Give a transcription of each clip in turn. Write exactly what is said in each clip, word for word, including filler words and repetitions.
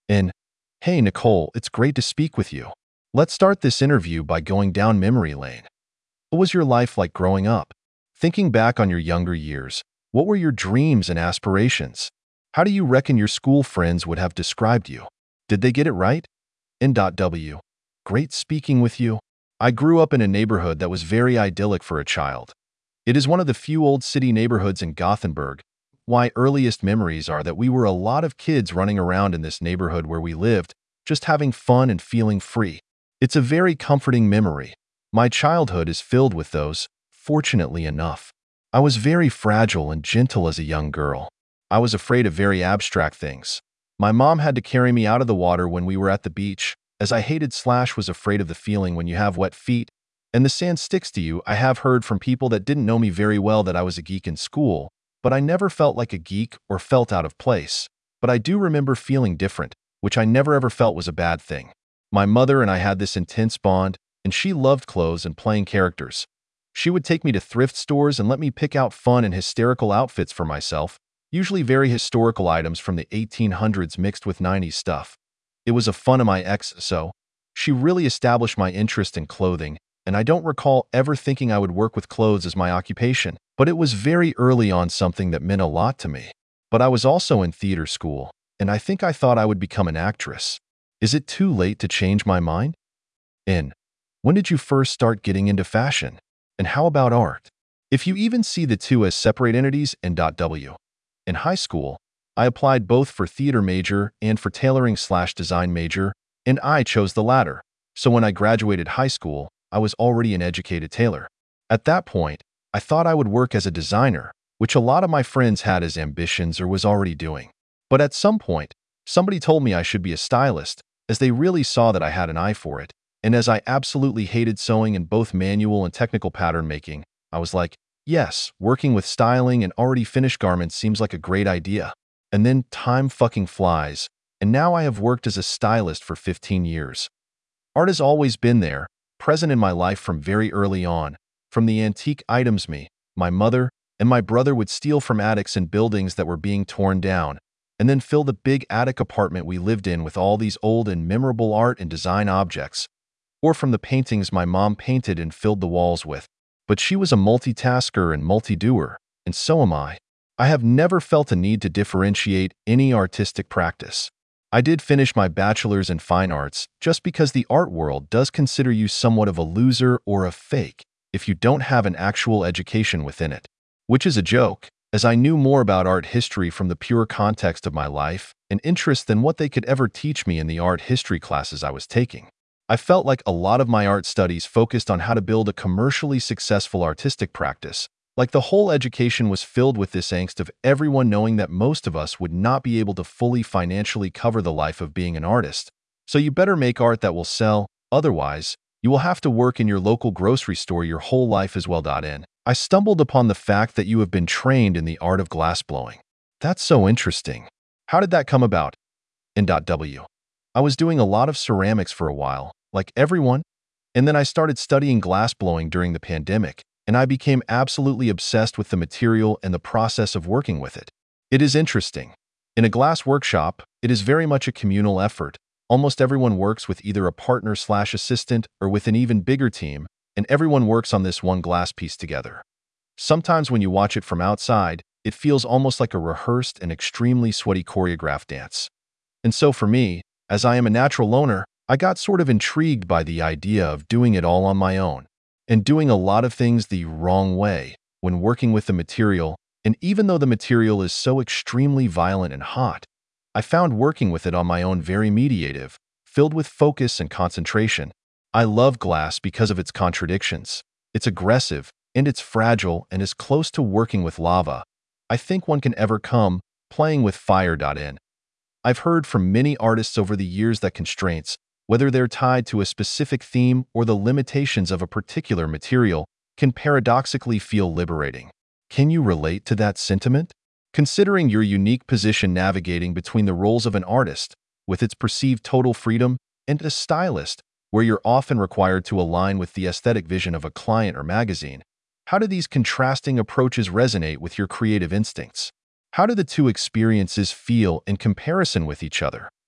And, hey, Nicole, it's great to speak with you. Let's start this interview by going down memory lane. What was your life like growing up? Thinking back on your younger years, what were your dreams and aspirations? How do you reckon your school friends would have described you? Did they get it right? N W. Great speaking with you. I grew up in a neighborhood that was very idyllic for a child. It is one of the few old city neighborhoods in Gothenburg. My earliest memories are that we were a lot of kids running around in this neighborhood where we lived, just having fun and feeling free. It's a very comforting memory. My childhood is filled with those, fortunately enough. I was very fragile and gentle as a young girl. I was afraid of very abstract things. My mom had to carry me out of the water when we were at the beach, as I hated slash was afraid of the feeling when you have wet feet, and the sand sticks to you. I have heard from people that didn't know me very well that I was a geek in school, but I never felt like a geek or felt out of place. But I do remember feeling different, which I never ever felt was a bad thing. My mother and I had this intense bond, and she loved clothes and playing characters. She would take me to thrift stores and let me pick out fun and hysterical outfits for myself, usually very historical items from the eighteen hundreds mixed with nineties stuff. It was a fun of my ex, so she really established my interest in clothing, and I don't recall ever thinking I would work with clothes as my occupation, but it was very early on something that meant a lot to me. But I was also in theater school, and I think I thought I would become an actress. Is it too late to change my mind? N. When did you first start getting into fashion? And how about art? If you even see the two as separate entities. N W. In high school, I applied both for theater major and for tailoring slash design major, and I chose the latter. So when I graduated high school, I was already an educated tailor. At that point, I thought I would work as a designer, which a lot of my friends had as ambitions or was already doing. But at some point, somebody told me I should be a stylist, as they really saw that I had an eye for it, and as I absolutely hated sewing and both manual and technical pattern making, I was like, yes, working with styling and already finished garments seems like a great idea. And then time fucking flies, and now I have worked as a stylist for fifteen years. Art has always been there, present in my life from very early on, from the antique items me, my mother, and my brother would steal from attics in buildings that were being torn down, and then fill the big attic apartment we lived in with all these old and memorable art and design objects, or from the paintings my mom painted and filled the walls with. But she was a multitasker and multi-doer, and so am I. I have never felt a need to differentiate any artistic practice. I did finish my bachelor's in fine arts just because the art world does consider you somewhat of a loser or a fake if you don't have an actual education within it. Which is a joke, as I knew more about art history from the pure context of my life and interest than what they could ever teach me in the art history classes I was taking. I felt like a lot of my art studies focused on how to build a commercially successful artistic practice. Like the whole education was filled with this angst of everyone knowing that most of us would not be able to fully financially cover the life of being an artist. So you better make art that will sell, otherwise, you will have to work in your local grocery store your whole life as well. In. I stumbled upon the fact that you have been trained in the art of glassblowing. That's so interesting. How did that come about? N W. I was doing a lot of ceramics for a while, like everyone, and then I started studying glassblowing during the pandemic, and I became absolutely obsessed with the material and the process of working with it. It is interesting. In a glass workshop, it is very much a communal effort. Almost everyone works with either a partner slash assistant or with an even bigger team, and everyone works on this one glass piece together. Sometimes when you watch it from outside, it feels almost like a rehearsed and extremely sweaty choreographed dance. And so for me, as I am a natural loner, I got sort of intrigued by the idea of doing it all on my own, and doing a lot of things the wrong way when working with the material, and even though the material is so extremely violent and hot, I found working with it on my own very meditative, filled with focus and concentration. I love glass because of its contradictions. It's aggressive, and it's fragile and as close to working with lava I think one can ever come playing with fire. In. I've heard from many artists over the years that constraints, whether they're tied to a specific theme or the limitations of a particular material, can paradoxically feel liberating. Can you relate to that sentiment? Considering your unique position navigating between the roles of an artist, with its perceived total freedom, and a stylist, where you're often required to align with the aesthetic vision of a client or magazine, how do these contrasting approaches resonate with your creative instincts? How do the two experiences feel in comparison with each other?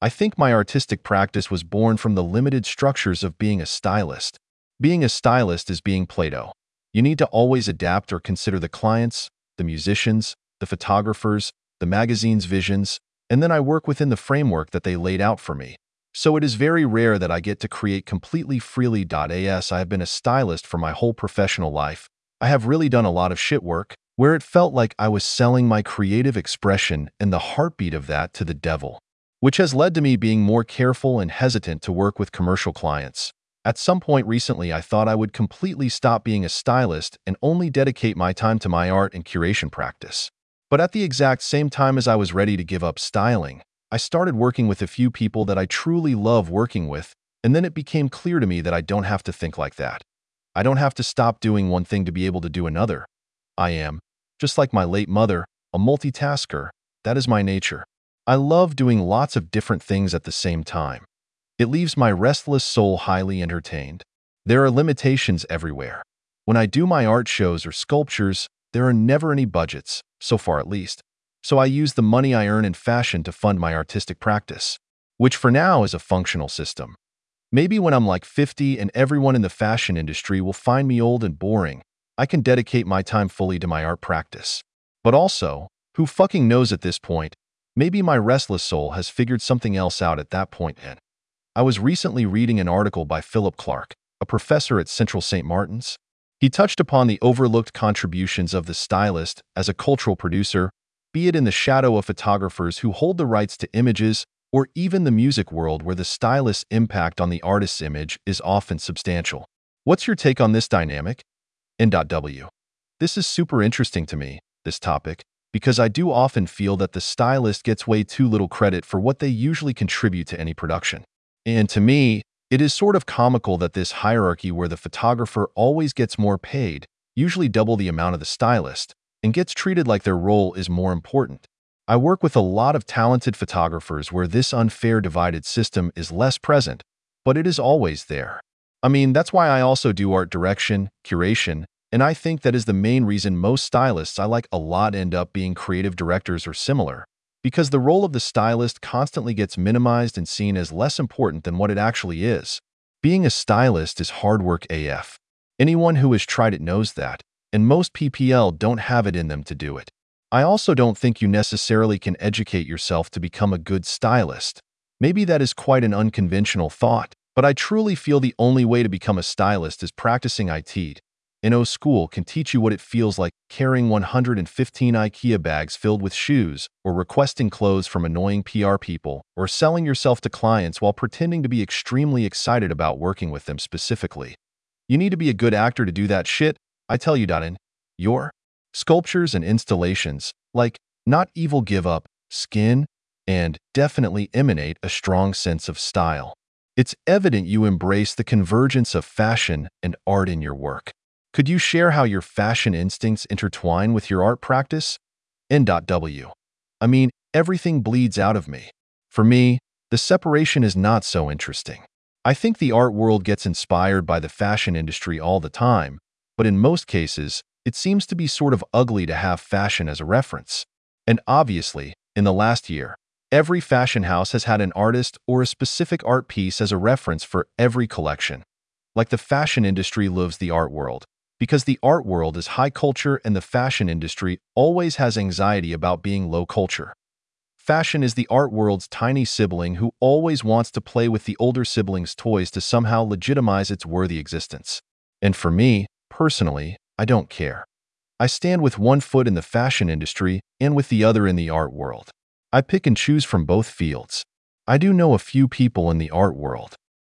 I think my artistic practice was born from the limited structures of being a stylist. Being a stylist is being Plato. You need to always adapt or consider the clients, the musicians, the photographers, the magazine's visions, and then I work within the framework that they laid out for me. So it is very rare that I get to create completely freely. As I have been a stylist for my whole professional life, I have really done a lot of shit work where it felt like I was selling my creative expression and the heartbeat of that to the devil, which has led to me being more careful and hesitant to work with commercial clients. At some point recently, I thought I would completely stop being a stylist and only dedicate my time to my art and curation practice. But at the exact same time as I was ready to give up styling, I started working with a few people that I truly love working with, and then it became clear to me that I don't have to think like that. I don't have to stop doing one thing to be able to do another. I am, just like my late mother, a multitasker. That is my nature. I love doing lots of different things at the same time. It leaves my restless soul highly entertained. There are limitations everywhere. When I do my art shows or sculptures, there are never any budgets, so far at least. So I use the money I earn in fashion to fund my artistic practice, which for now is a functional system. Maybe when I'm like fifty and everyone in the fashion industry will find me old and boring, I can dedicate my time fully to my art practice. But also, who fucking knows at this point, maybe my restless soul has figured something else out at that point. And I was recently reading an article by Philip Clark, a professor at Central Saint Martin's. He touched upon the overlooked contributions of the stylist as a cultural producer, be it in the shadow of photographers who hold the rights to images, or even the music world where the stylist's impact on the artist's image is often substantial. What's your take on this dynamic? N W. This is super interesting to me, this topic, because I do often feel that the stylist gets way too little credit for what they usually contribute to any production. And to me, it is sort of comical that this hierarchy where the photographer always gets more paid, usually double the amount of the stylist, and gets treated like their role is more important. I work with a lot of talented photographers where this unfair divided system is less present, but it is always there. I mean, that's why I also do art direction, curation, and I think that is the main reason most stylists I like a lot end up being creative directors or similar, because the role of the stylist constantly gets minimized and seen as less important than what it actually is. Being a stylist is hard work A F. Anyone who has tried it knows that, and most P P L don't have it in them to do it. I also don't think you necessarily can educate yourself to become a good stylist. Maybe that is quite an unconventional thought, but I truly feel the only way to become a stylist is practicing it. No school can teach you what it feels like carrying one hundred fifteen IKEA bags filled with shoes, or requesting clothes from annoying P R people, or selling yourself to clients while pretending to be extremely excited about working with them specifically. You need to be a good actor to do that shit, I tell you. In your sculptures and installations, like Not Evil Give Up, Skin, and definitely emanate a strong sense of style. It's evident you embrace the convergence of fashion and art in your work. Could you share how your fashion instincts intertwine with your art practice? N W. I mean, everything bleeds out of me. For me, the separation is not so interesting. I think the art world gets inspired by the fashion industry all the time, but in most cases, it seems to be sort of ugly to have fashion as a reference. And obviously, in the last year, every fashion house has had an artist or a specific art piece as a reference for every collection. Like the fashion industry loves the art world, because the art world is high culture and the fashion industry always has anxiety about being low culture. Fashion is the art world's tiny sibling who always wants to play with the older sibling's toys to somehow legitimize its worthy existence. And for me, personally, I don't care. I stand with one foot in the fashion industry and with the other in the art world. I pick and choose from both fields. I do know a few people in the art world.